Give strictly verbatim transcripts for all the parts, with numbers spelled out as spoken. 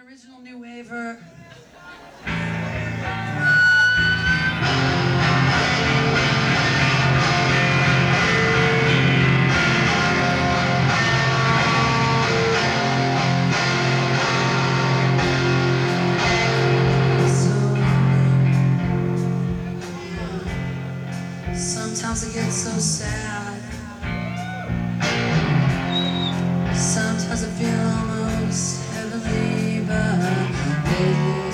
original new waver. Sometimes I get so sad. Sometimes I feel almost heavenly, but lately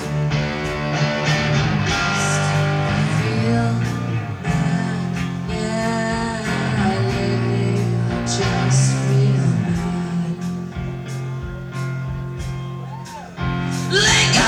I feel bad. Yeah, lately I just feel bad. Let go.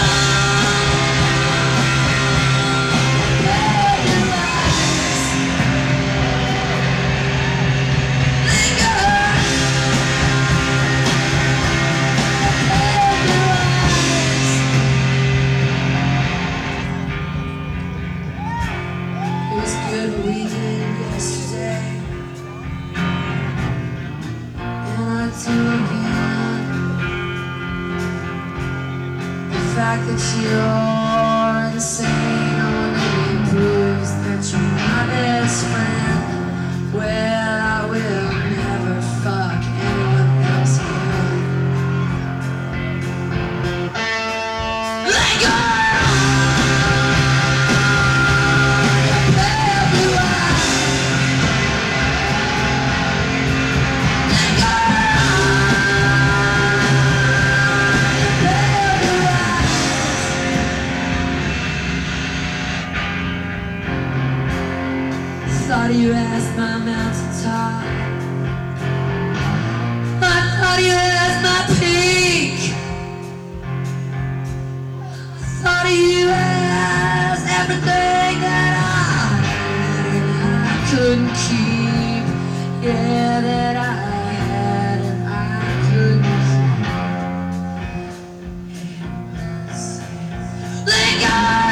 Good what we did yesterday, and I do again. The fact that you're insane only proves that you're my best friend. Well, I will never fuck anyone else again. Let go! Thought you asked my mountaintop. I thought you asked my peak. I thought you asked everything that I had and I couldn't keep. Yeah, that I had and I couldn't keep. Let go.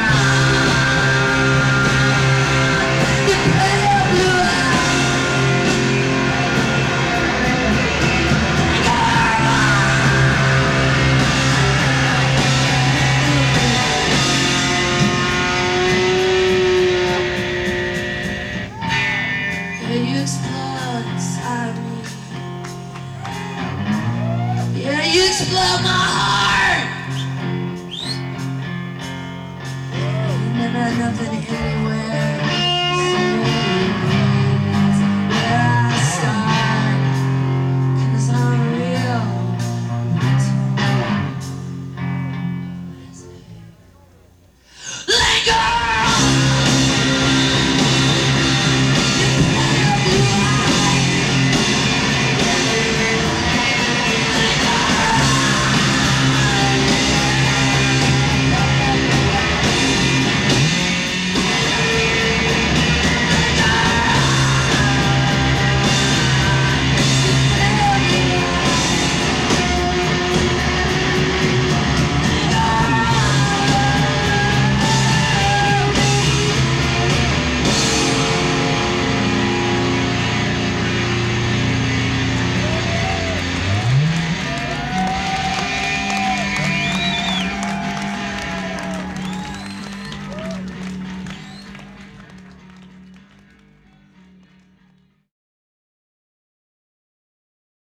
You explode inside me. Yeah, you explode my heart. You never had nothing to hit.